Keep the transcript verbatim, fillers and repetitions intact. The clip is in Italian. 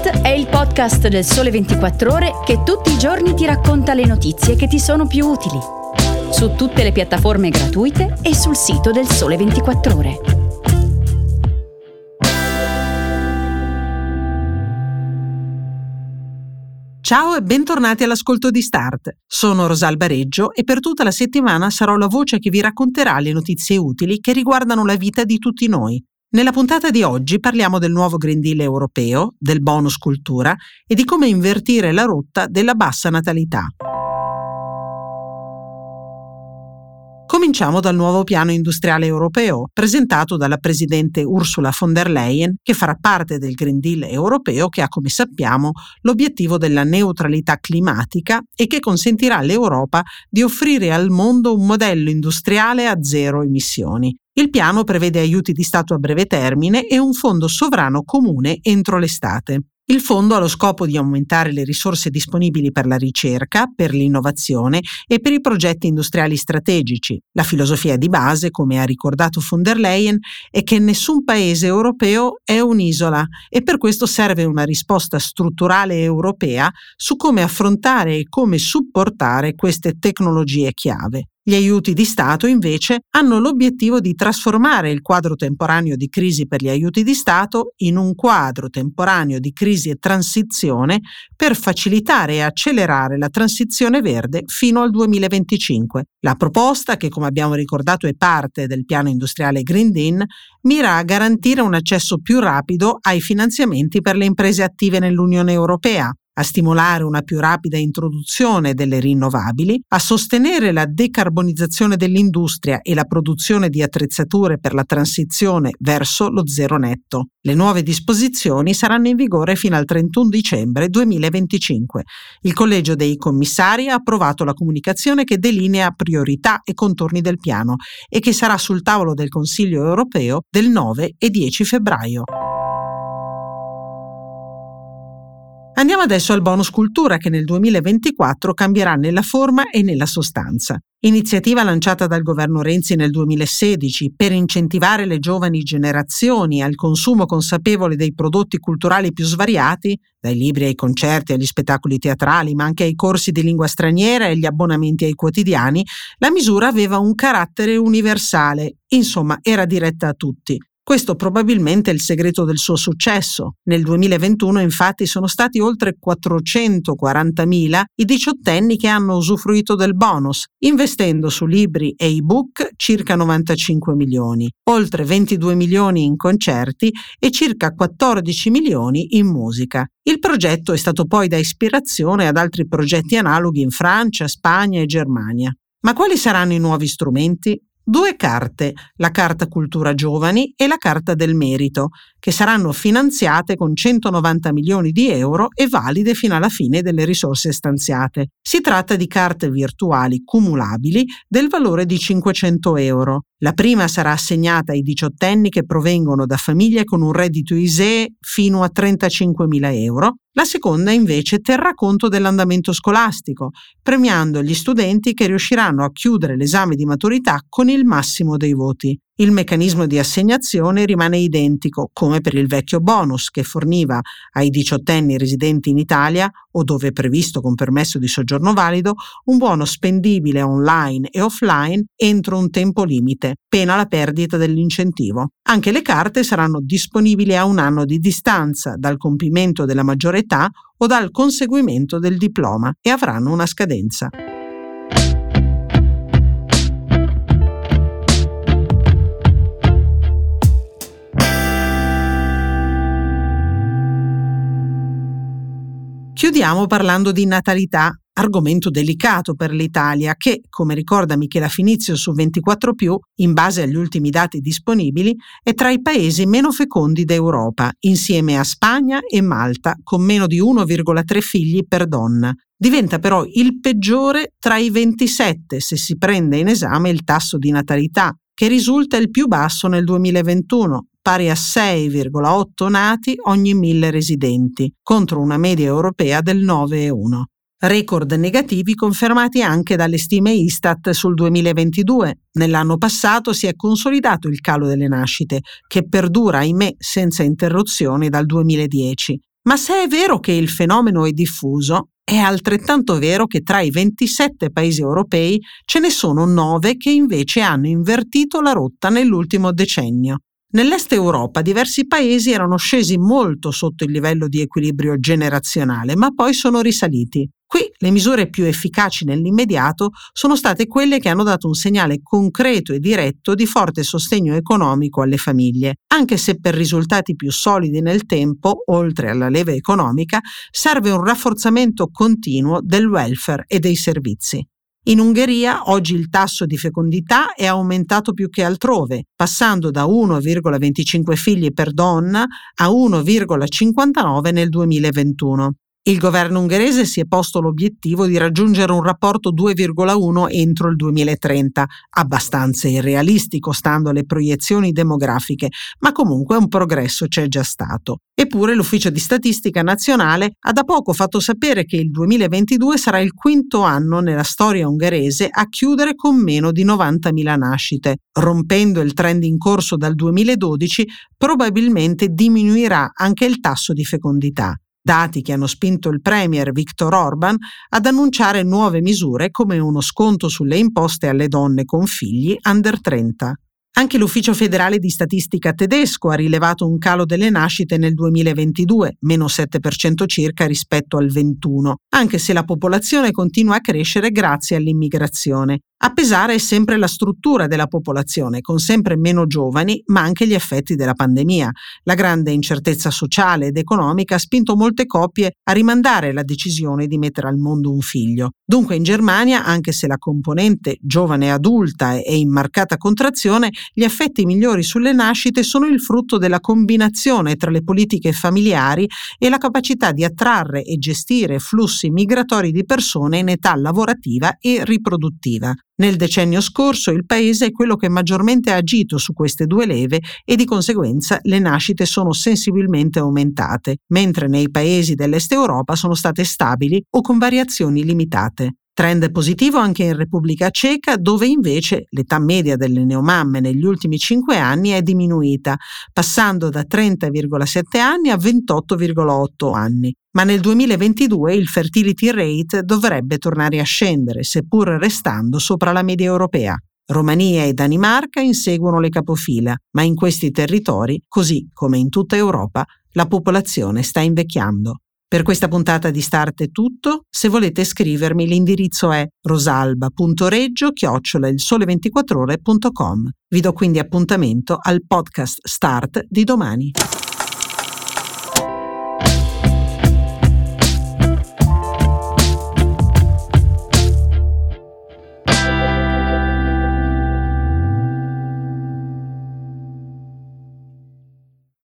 Start è il podcast del Sole ventiquattro Ore che tutti i giorni ti racconta le notizie che ti sono più utili. Su tutte le piattaforme gratuite e sul sito del Sole ventiquattro Ore. Ciao e bentornati all'ascolto di Start. Sono Rosalba Reggio e per tutta la settimana sarò la voce che vi racconterà le notizie utili che riguardano la vita di tutti noi. Nella puntata di oggi parliamo del nuovo Green Deal europeo, del bonus cultura e di come invertire la rotta della bassa natalità. Cominciamo dal nuovo piano industriale europeo, presentato dalla presidente Ursula von der Leyen, che farà parte del Green Deal europeo che ha, come sappiamo, l'obiettivo della neutralità climatica e che consentirà all'Europa di offrire al mondo un modello industriale a zero emissioni. Il piano prevede aiuti di Stato a breve termine e un fondo sovrano comune entro l'estate. Il fondo ha lo scopo di aumentare le risorse disponibili per la ricerca, per l'innovazione e per i progetti industriali strategici. La filosofia di base, come ha ricordato von der Leyen, è che nessun paese europeo è un'isola e per questo serve una risposta strutturale europea su come affrontare e come supportare queste tecnologie chiave. Gli aiuti di Stato, invece, hanno l'obiettivo di trasformare il quadro temporaneo di crisi per gli aiuti di Stato in un quadro temporaneo di crisi e transizione per facilitare e accelerare la transizione verde fino al duemilaventicinque. La proposta, che come abbiamo ricordato è parte del piano industriale Green Deal, mira a garantire un accesso più rapido ai finanziamenti per le imprese attive nell'Unione Europea, a stimolare una più rapida introduzione delle rinnovabili, a sostenere la decarbonizzazione dell'industria e la produzione di attrezzature per la transizione verso lo zero netto. Le nuove disposizioni saranno in vigore fino al trentuno dicembre duemilaventicinque. Il Collegio dei Commissari ha approvato la comunicazione che delinea priorità e contorni del piano e che sarà sul tavolo del Consiglio europeo del nove e dieci febbraio. Andiamo adesso al bonus cultura che nel duemilaventiquattro cambierà nella forma e nella sostanza. Iniziativa lanciata dal governo Renzi nel duemilasedici per incentivare le giovani generazioni al consumo consapevole dei prodotti culturali più svariati, dai libri ai concerti agli spettacoli teatrali, ma anche ai corsi di lingua straniera e agli abbonamenti ai quotidiani, la misura aveva un carattere universale, insomma era diretta a tutti. Questo probabilmente è il segreto del suo successo. Nel duemilaventuno infatti sono stati oltre quattrocentoquarantamila i diciottenni che hanno usufruito del bonus, investendo su libri e ebook circa novantacinque milioni, oltre ventidue milioni in concerti e circa quattordici milioni in musica. Il progetto è stato poi da ispirazione ad altri progetti analoghi in Francia, Spagna e Germania. Ma quali saranno i nuovi strumenti? Due carte, la carta Cultura Giovani e la carta del merito, che saranno finanziate con centonovanta milioni di euro e valide fino alla fine delle risorse stanziate. Si tratta di carte virtuali cumulabili del valore di cinquecento euro. La prima sarà assegnata ai diciottenni che provengono da famiglie con un reddito I S E E fino a trentacinquemila euro. La seconda invece terrà conto dell'andamento scolastico, premiando gli studenti che riusciranno a chiudere l'esame di maturità con il massimo dei voti. Il meccanismo di assegnazione rimane identico, come per il vecchio bonus che forniva ai diciottenni residenti in Italia o dove è previsto con permesso di soggiorno valido un buono spendibile online e offline entro un tempo limite, pena la perdita dell'incentivo. Anche le carte saranno disponibili a un anno di distanza dal compimento della maggiore età o dal conseguimento del diploma e avranno una scadenza. Chiudiamo parlando di natalità, argomento delicato per l'Italia che, come ricorda Michela Finizio su ventiquattro più, in base agli ultimi dati disponibili, è tra i paesi meno fecondi d'Europa, insieme a Spagna e Malta, con meno di uno virgola tre figli per donna. Diventa però il peggiore tra i ventisette se si prende in esame il tasso di natalità, che risulta il più basso nel duemilaventuno, pari a sei virgola otto nati ogni mille residenti, contro una media europea del nove virgola uno. Record negativi confermati anche dalle stime Istat sul duemilaventidue. Nell'anno passato si è consolidato il calo delle nascite, che perdura, ahimè, senza interruzioni dal duemiladieci. Ma se è vero che il fenomeno è diffuso, è altrettanto vero che tra i ventisette paesi europei ce ne sono nove che invece hanno invertito la rotta nell'ultimo decennio. Nell'est Europa diversi paesi erano scesi molto sotto il livello di equilibrio generazionale, ma poi sono risaliti. Qui le misure più efficaci nell'immediato sono state quelle che hanno dato un segnale concreto e diretto di forte sostegno economico alle famiglie, anche se per risultati più solidi nel tempo, oltre alla leva economica, serve un rafforzamento continuo del welfare e dei servizi. In Ungheria oggi il tasso di fecondità è aumentato più che altrove, passando da uno virgola venticinque figli per donna a uno virgola cinquantanove nel duemilaventuno. Il governo ungherese si è posto l'obiettivo di raggiungere un rapporto due virgola uno entro il duemilatrenta, abbastanza irrealistico stando alle proiezioni demografiche, ma comunque un progresso c'è già stato. Eppure l'Ufficio di Statistica Nazionale ha da poco fatto sapere che il duemilaventidue sarà il quinto anno nella storia ungherese a chiudere con meno di novantamila nascite. Rompendo il trend in corso dal duemiladodici, probabilmente diminuirà anche il tasso di fecondità. Dati che hanno spinto il premier Viktor Orban ad annunciare nuove misure come uno sconto sulle imposte alle donne con figli under trenta. Anche l'Ufficio federale di statistica tedesco ha rilevato un calo delle nascite nel duemilaventidue, meno sette per cento circa rispetto al ventuno, anche se la popolazione continua a crescere grazie all'immigrazione. A pesare è sempre la struttura della popolazione, con sempre meno giovani, ma anche gli effetti della pandemia. La grande incertezza sociale ed economica ha spinto molte coppie a rimandare la decisione di mettere al mondo un figlio. Dunque in Germania, anche se la componente giovane adulta è in marcata contrazione, gli effetti migliori sulle nascite sono il frutto della combinazione tra le politiche familiari e la capacità di attrarre e gestire flussi migratori di persone in età lavorativa e riproduttiva. Nel decennio scorso il paese è quello che maggiormente ha agito su queste due leve e di conseguenza le nascite sono sensibilmente aumentate, mentre nei paesi dell'Est Europa sono state stabili o con variazioni limitate. Trend positivo anche in Repubblica Ceca, dove invece l'età media delle neomamme negli ultimi cinque anni è diminuita, passando da trenta virgola sette anni a ventotto virgola otto anni. Ma nel duemilaventidue il fertility rate dovrebbe tornare a scendere, seppur restando sopra la media europea. Romania e Danimarca inseguono le capofila, ma in questi territori, così come in tutta Europa, la popolazione sta invecchiando. Per questa puntata di Start è tutto. Se volete scrivermi l'indirizzo è rosalba punto reggio chiocciola il sole ventiquattro ore punto com. Vi do quindi appuntamento al podcast Start di domani.